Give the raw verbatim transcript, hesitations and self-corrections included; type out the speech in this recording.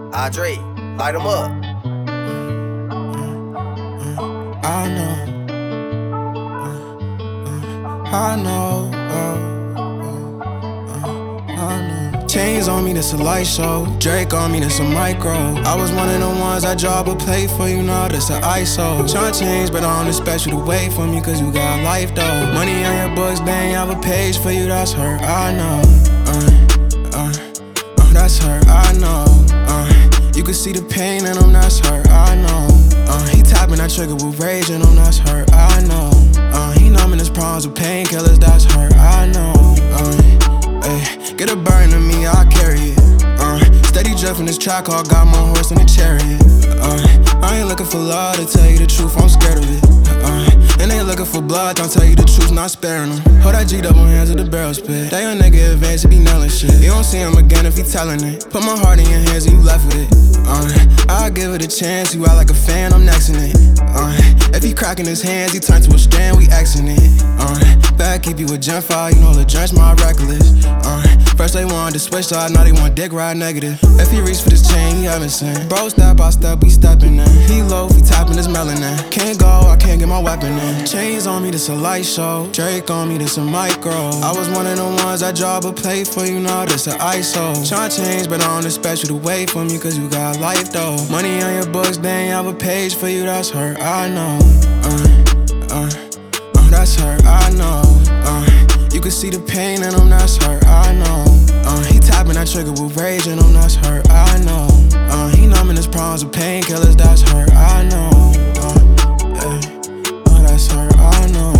Andre, light 'em up. I know, I know, I know. Chains on me, this a light show. Drake on me, this a micro. I was one of the ones I job would play for you, now this a I S O. Tryna change, but I don't expect you to wait for me, cause you got life though. Money on your books, they ain't have a page for you, that's her, I know. Uh, uh, uh, that's her, I know. Uh, you can see the pain in him, that's her, I know. Uh, he tapping that trigger with rage in him, that's her, I know. Uh, he numbing his problems with painkillers, that's her, I know. Uh, ay, get a burn to me, I'll carry it. Uh, steady drifting this track, I got my horse in the chariot. Uh, I ain't looking for love, to tell you the truth, I'm scared of it. Uh, and they looking for blood, don't tell you the truth, not sparing them. Hold that G double hands with the barrel spit. That young nigga advance, he be nailing shit. You don't see him again if he telling it. Put my heart in your hands and you left with it. Uh, I'll give it a chance, you out like a fan, I'm next in it. Uh, if he cracking his hands, he turn to a strand, we Xing it. Uh, back keep you a gen file, you know the drench my reckless. Uh, first they wanted to switch side, now they want dick ride negative. If he reach for this chain, he haven't seen. Bro, step by step, we stepping in. He low, he tapping his melanin. Can't go, I can't get my weapon in. Chains on me, this a light show. Drake on me, this a micro. I was one of the ones I job would play for you, now this a I S O. Tryna change, but I don't expect you to wait for me, cause you got life though. Money on your books, they ain't have a page for you, that's her, I know. Uh, uh, uh, that's her, I know. Uh, you can see the pain in him, that's her, I know. Uh, he tapping that trigger with rage in him, that's her, I know. Uh, he numbing his problems with painkillers, that's her, I know. Uh, ay, uh, that's her, I know.